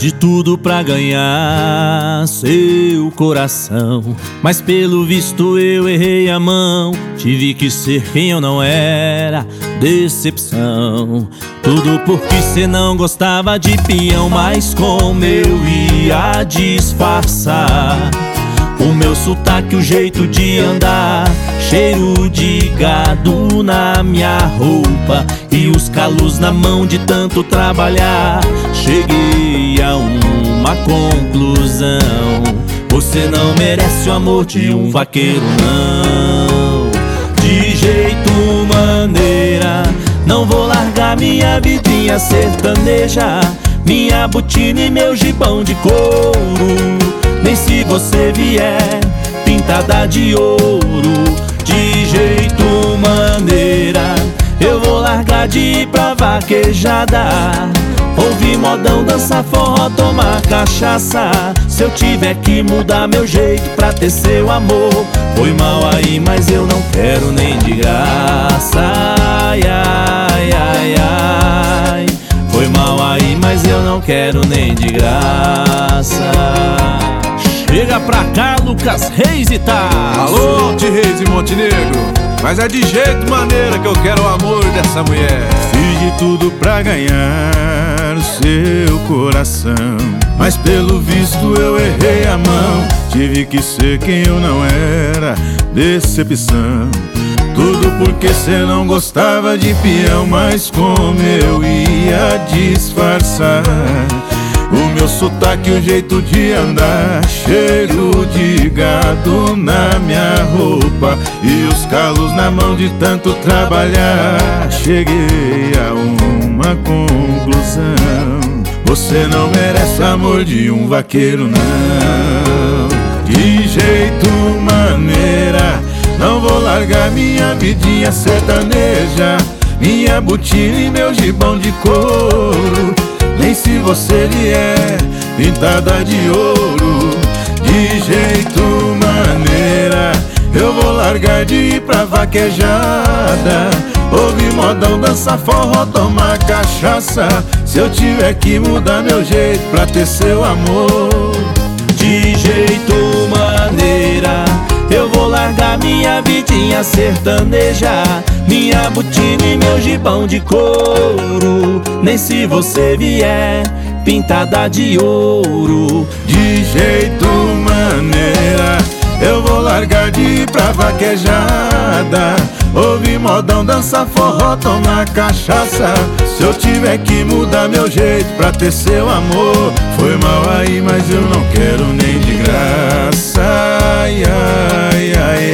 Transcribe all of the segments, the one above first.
de tudo pra ganhar seu coração, mas pelo visto eu errei a mão. Tive que ser quem eu não era, decepção. Tudo porque cê não gostava de peão, mas como eu ia disfarçar o meu sotaque, o jeito de andar, cheiro de gado na minha roupa e os calos na mão de tanto trabalhar. Cheguei a uma conclusão: você não merece o amor de um vaqueiro, não. De jeito maneira, não vou largar minha vidinha sertaneja, minha botina e meu gibão de couro. Nem se você vier pintada de ouro. De jeito maneira, eu vou largar de ir pra vaquejada, ouvir modão, dançar forró, tomar cachaça. Se eu tiver que mudar meu jeito pra ter seu amor, foi mal aí, mas eu não quero nem de graça. Ai, ai, ai, ai. Foi mal aí, mas eu não quero nem de graça. Chega pra cá, Lucas Reis e tá. Alô, de Reis e Montenegro, mas é de jeito maneira que eu quero o amor dessa mulher. Fiz de tudo pra ganhar o seu coração, mas pelo visto eu errei a mão. Tive que ser quem eu não era, decepção. Tudo porque cê não gostava de peão, mas como eu ia disfarçar o meu sotaque, o jeito de andar, cheiro de gado na minha roupa e os calos na mão de tanto trabalhar. Cheguei a uma conclusão: você não merece o amor de um vaqueiro, não. De jeito maneira, não vou largar minha vidinha sertaneja, minha botina e meu gibão de couro. Nem se você vier pintada de ouro. De jeito maneira, eu vou largar de ir pra vaquejada, ouvir modão, dançar forró, tomar cachaça. Se eu tiver que mudar meu jeito pra ter seu amor. De jeito maneira, eu vou largar minha vidinha sertaneja, minha botina e meu gibão de couro. Nem se você vier pintada de ouro. De jeito maneira, eu vou largar de ir pra vaquejada, ouvir modão, dançar forró, tomar cachaça. Se eu tiver que mudar meu jeito pra ter seu amor, foi mal aí, mas eu não quero nem de graça. Ai, ai, ai,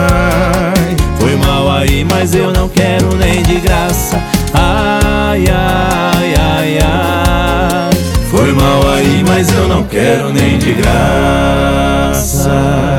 ai. Foi mal aí, mas eu não quero nem de graça. Ai, ai, ai, ai. Foi mal aí, mas eu não quero nem de graça.